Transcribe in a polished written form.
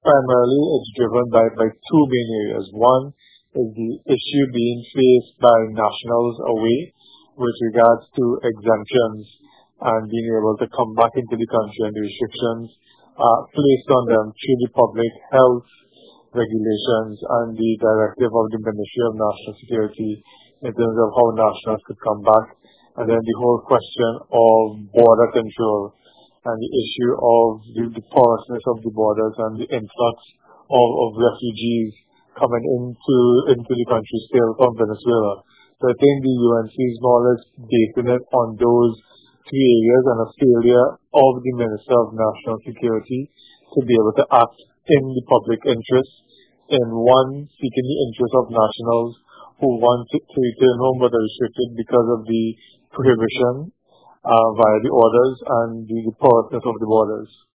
Primarily, it's driven by two main areas. One is the issue being faced by nationals away with regards to exemptions and being able to come back into the country, and the restrictions placed on them through the public health regulations and the directive of the Ministry of National Security in terms of how nationals could come back. And then the whole question of border control and the issue of the porousness of the borders and the influx of refugees coming into the country still from Venezuela. So I think the UNC is more or less basing it on those three areas and a failure of the Minister of National Security to be able to act in the public interest, in one, seeking the interest of nationals who want to return home but are restricted because of the prohibition via the orders and the porousness of the borders.